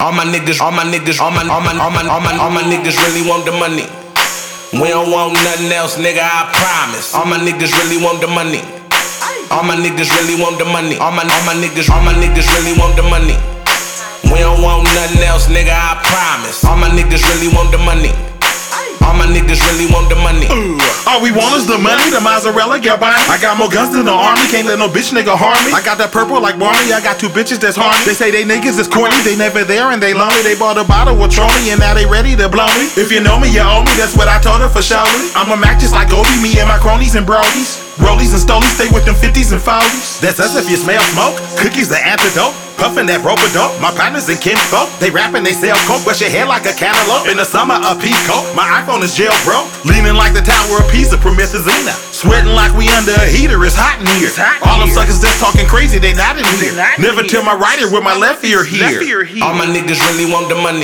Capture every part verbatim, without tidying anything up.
All my niggas, all my niggas, all my, all my, all my, all my, all my niggas really want the money. We don't want nothing else, nigga, I promise. All my niggas really want the money. All my niggas really want the money. All my, all my niggas, all my niggas really want the money. We don't want nothing else, nigga, I promise. All my niggas really want the money. All my niggas really want the money. Uh, all we want is the money, the mozzarella, get by. I got more guns than the army, can't let no bitch nigga harm me. I got that purple like Barney, I got two bitches that's horny. They say they niggas is corny, they never there and they lonely. They bought a bottle with Trony and now they ready to blow me. If you know me, you owe me, that's what I told her for surely. I'm a Mac just like Obi, me and my cronies and brodies. Rollies and stolies, stay with them fifties and forties. That's us if you smell smoke, cookies the antidote. Puffin' that rope-a-dope, my partners in kinfolk. They rapping, they sell coke, brush your hair like a cantaloupe. In the summer, a peacoat, my iPhone is jailbroke. Leaning like the Tower of Pisa, Promethazina. Sweating like we under a heater, it's hot in here. Hot All them suckers that's talking crazy, they not in here. Not Never tell my right ear with my left ear here. Left ear here. All my niggas really want the money.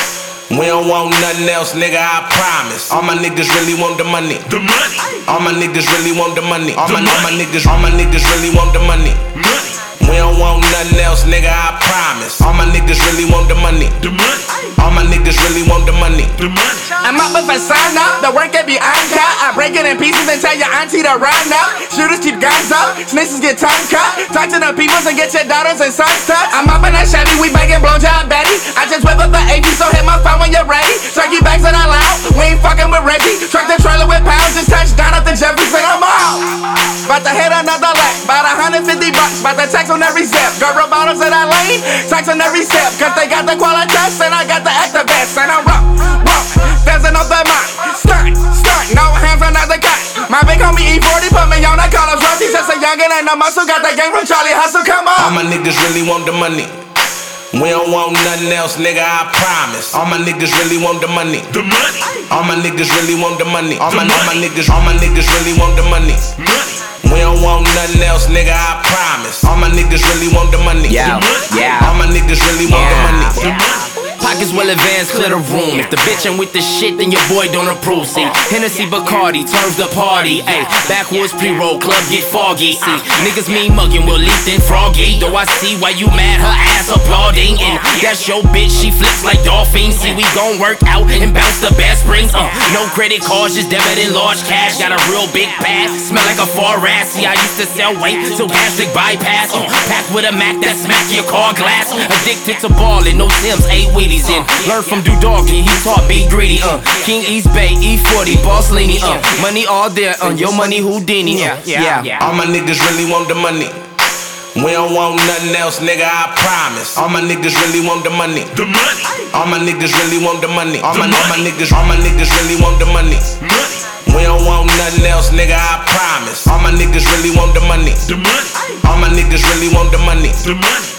We don't want nothing else, nigga, I promise. All my niggas really want the money. The money. All my niggas really want the money. All my, all my niggas, all my niggas really want the money. Money. We don't want nothing else, nigga, I promise. All my niggas really want the money. The money. All my niggas really want the money. The money. I'm up if I sign up, the work can be uncut. I break it in pieces and tell your auntie to run up. Shooters keep guns up, snitches get tongue cut. Talk to the peoples and get your daughters and sons touched. I'm up in that Chevy, we making blowjob Betty. I just whip up the A P, so hit my phone when you're ready. Turkey bags and I loud, we ain't fucking with Reggie. Truck the trailer with pounds, just touched down at the Jefferson, I'm out. About to hit another leg, about one hundred fifty bucks, about to tax on every zip. Girl bottles in that lane, tax on every sip. Cause they got the quality test and I got the activist. And I'm rock, rock, there's another mind. Stunt, stunt, no hands on the cut. My big homie E forty put me on that Call of Duty. Just a youngin' and no muscle, got that game from Charlie Hustle, come on. All my niggas really want the money. We don't want nothing else, nigga, I promise. All my niggas really want the money. The money. All my niggas really want the money. All my, all my niggas, all my niggas really want the money. Money. We don't want nothing else, nigga, I promise. All my niggas really want the money. Yeah, yeah. All my niggas really want the money. Yeah. Pockets well advanced, clear the room. If the bitch ain't with the shit, then your boy don't approve. See, Hennessy Bacardi turns the party. Ayy, backwoods pre-roll, club get foggy. See, niggas mean muggin' will leap then froggy. Though I see why you mad, her ass applauding. And that's your bitch, she flips like dolphins. See, we gon' work out and bounce the best springs. Uh, no credit cards, just debit and large cash. Got a real big pass, smell like a far ass. See, I used to sell weight, so gastric bypass. Uh, packed with a Mac that smack your car glass. Addicted to ballin', no Sims, eight Wheaties. In. Learn from Dude Doggy, he taught be greedy, uh King East Bay, E forty, Boss Leany, uh money all there, uh your money Houdini, uh yeah, yeah. All my niggas really want the money. We don't want nothing else, nigga, I promise. All my niggas really want the money. The money. All my niggas really want the money. All my, all my niggas, all my niggas really want the money. Money. We don't want nothing else, nigga, I promise. All my niggas really want the money. The money. All my niggas really want the money. The money.